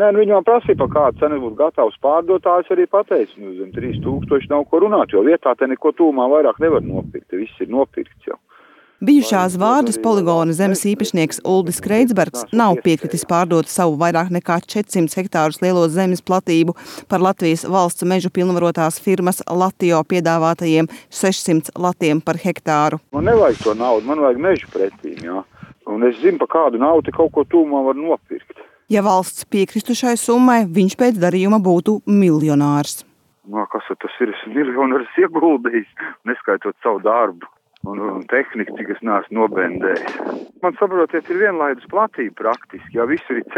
Nē, viņi man prasīja, par kādu cenu būtu gatavs pārdotājs, arī pateica, zem 3000 nav ko runāt, jo vietā te neko tūmā vairāk nevar nopirkt, te viss ir nopirkts jau. Bijušās Vārdas poligona zemes īpašnieks Uldis Kreitsbergs nav piekritis pārdot savu vairāk nekā 400 hektārus lielo zemes platību par Latvijas valsts mežu pilnvarotās firmas Latio piedāvātajiem 600 latiem par hektāru. Man nevajag to naudu, man vajag mežu pretīm, jā. Un es zinu, par kādu naudu kaut ko tūmā var nopirkt. Ja valsts piekristu šai summai, viņš pēc darījuma būtu miljonārs. Kas tas ir? Es miljonārs ieguldījis, neskaitot savu darbu un tehniku, cik es neesmu nobendējis. Man saprotiet, ir vienlaidus platība praktiski, jā, visur ir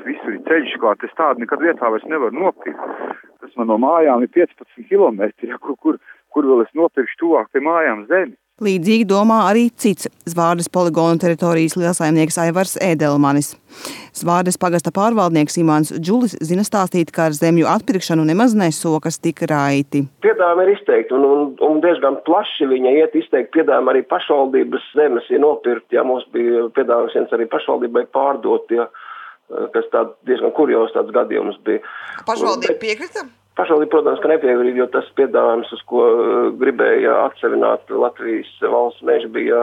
ceļš, kā es tādu nekad vietā vairs nevaru nopirkt. Tas man no mājām ir 15 kilometri, ja, kur vēl es nopirkšu tuvāk pie mājām zemi. Līdzīgi domā arī cits Zvārdes poligona teritorijas lielsaimnieks Aivars Ēdelmanis. Zvārdes pagasta pārvaldnieks Imants Džulis zina stāstīt, ka ar zemju atpirkšanu nemaz nesokas tik raiti. Piedāvājumi ir izteikti un diezgan plaši viņa iet izteikti. Piedāvājumi arī pašvaldības zemes ir nopirkt, ja mums bija piedāvājums arī pašvaldībai pārdot, ja, kas diezgan kurjos tāds gadījums bija. Pašvaldība piekrita? Pašvaldība, protams, ka nepiekrīt, jo tas piedāvājums, uz ko gribēja atsevināt Latvijas valsts meža, bija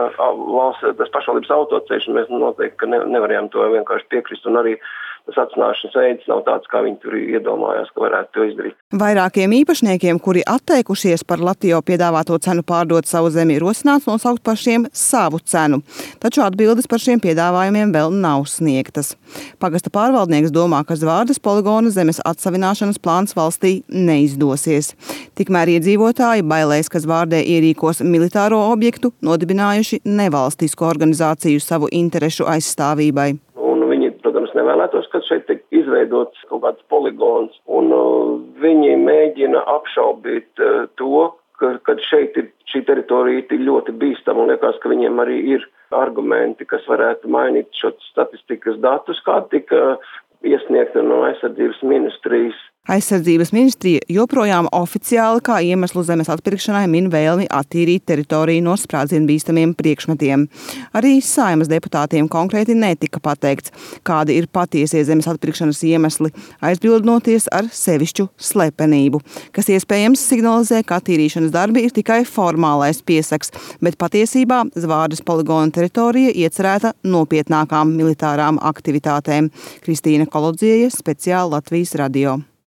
tas pašvaldības autoceļš, un mēs noteikti, ka nevarējām to vienkārši piekrist, un arī tas atsināšanas veids nav tāds, kā viņi tur iedomājās, ka varētu to izdarīt. Vairākiem īpašniekiem, kuri atteikušies par Latio piedāvāto cenu pārdot savu zemi, rosināts nosaukt pašiem savu cenu, taču atbildes par šiem piedāvājumiem vēl nav sniegtas. Pagasta pārvaldnieks domā, ka Zvārdes poligona zemes atsavināšanas plāns valstī neizdosies. Tikmēr iedzīvotāji bailēs, ka Zvārdē ierīkos militāro objektu, nodibinājuši nevalstisku organizāciju savu interešu aizstāvībai. Protams, nevēlētos, ka šeit tiek izveidots kaut kāds poligons, un viņi mēģina apšaubīt to, ka šeit šī teritorija ir ļoti bīstama, un liekas, ka viņiem arī ir argumenti, kas varētu mainīt šo statistikas datus, kā tika iesniegta no aizsardzības ministrijas. Aizsardzības ministrija joprojām oficiāli kā iemeslu zemes atpirkšanai min vēlmi attīrīt teritoriju no sprādzienbīstamiem priekšmetiem. Arī Saeimas deputātiem konkrēti netika pateikts, kādi ir patiesie zemes atpirkšanas iemesli, aizbildnoties ar sevišķu slepenību, kas iespējams signalizē, ka attīrīšanas darbi ir tikai formālais piesaks, bet patiesībā Zvārdes poligona teritorija iecerēta nopietnākām militārām aktivitātēm. Kristīna Kolodzieja, speciāli Latvijas radio.